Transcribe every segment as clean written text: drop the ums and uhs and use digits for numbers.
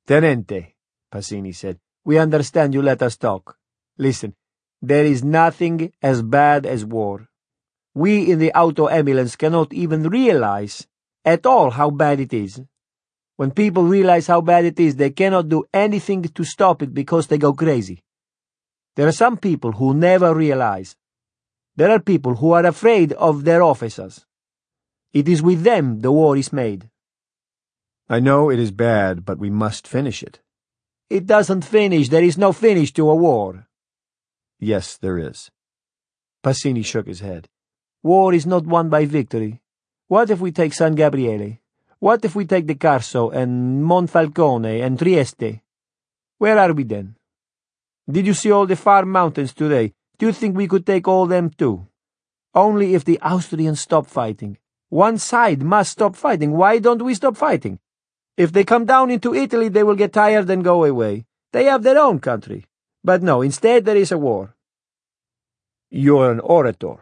Tenente, Pasini said, we understand you let us talk. Listen, there is nothing as bad as war. We in the auto ambulance cannot even realize at all how bad it is. When people realize how bad it is, they cannot do anything to stop it because they go crazy. There are some people who never realize. There are people who are afraid of their officers. It is with them the war is made. I know it is bad, but we must finish it. It doesn't finish. There is no finish to a war. Yes, there is. Pasini shook his head. War is not won by victory. What if we take San Gabriele? What if we take the Carso and Monfalcone and Trieste? Where are we then? Did you see all the far mountains today? Do you think we could take all them too? Only if the Austrians stop fighting. One side must stop fighting. Why don't we stop fighting? If they come down into Italy, they will get tired and go away. They have their own country. But no, instead there is a war. You're an orator.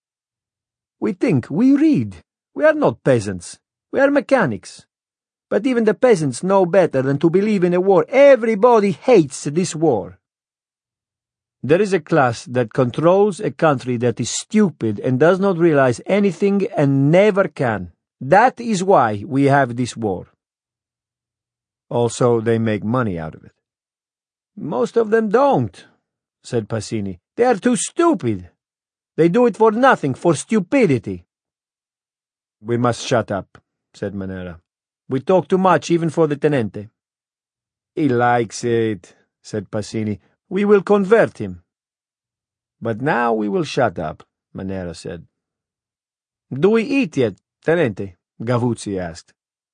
We think, we read. We are not peasants. We are mechanics. But even the peasants know better than to believe in a war. Everybody hates this war. There is a class that controls a country that is stupid and does not realize anything and never can. That is why we have this war. Also, they make money out of it. Most of them don't, said Pasini. They are too stupid. They do it for nothing, for stupidity. We must shut up, said Manera. We talk too much, even for the Tenente. He likes it, said Pasini. We will convert him. But now we will shut up, Manera said. Do we eat yet, Tenente? Gavuzzi asked.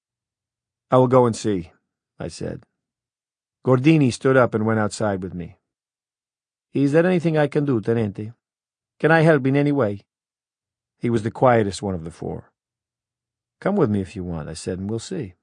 I will go and see, I said. Gordini stood up and went outside with me. Is there anything I can do, Tenente? Can I help in any way? He was the quietest one of the four. Come with me if you want, I said, and we'll see.